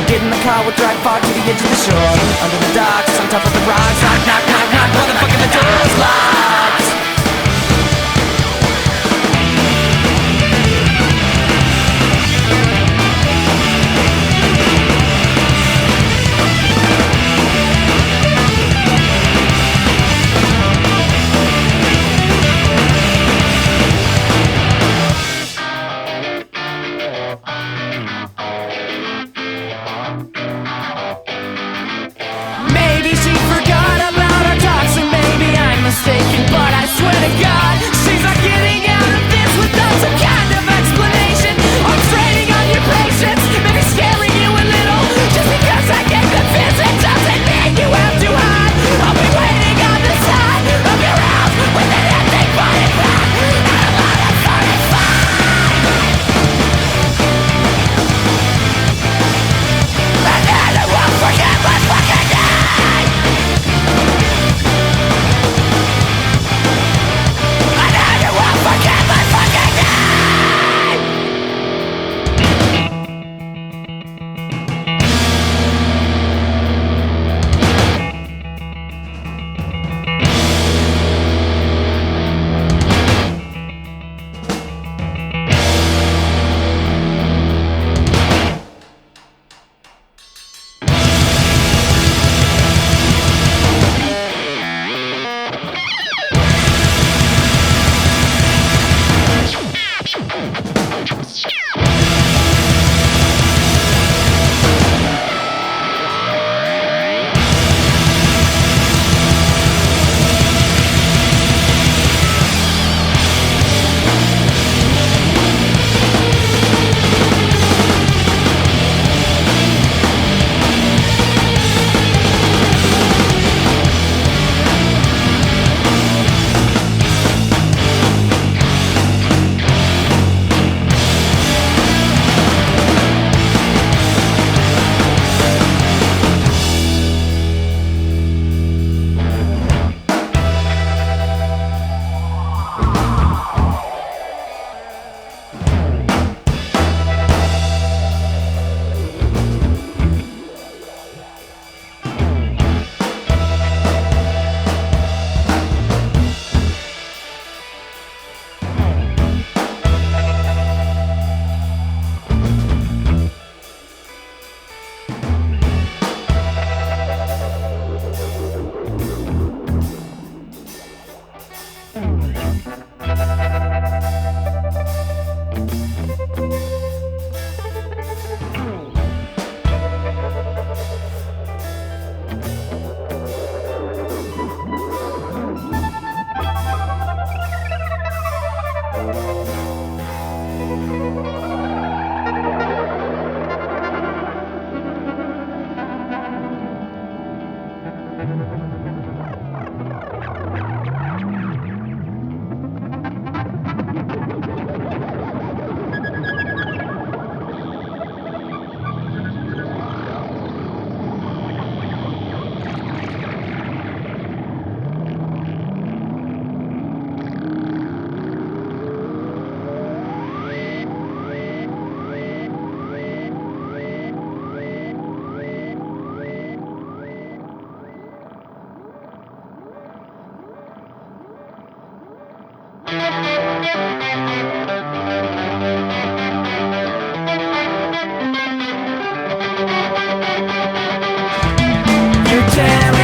Get in the car, we'll drive far to the edge of the shore. Under the docks, on top of the rocks. Knock, knock, knock, knock, motherfucker, the door's locked. Maybe she forgot about our talks, and maybe I'm mistaken, but I swear to God, she's not getting out of this without some kind of explanation. I'm trading on your patience, maybe scaring you a little. Just because I get convinced, it doesn't mean you have to hide. I'll be waiting on the side of your house with an empty body bag and a lot of 35. And then I won't forget my fucking name. And then I won't forget my fucking name. You're damn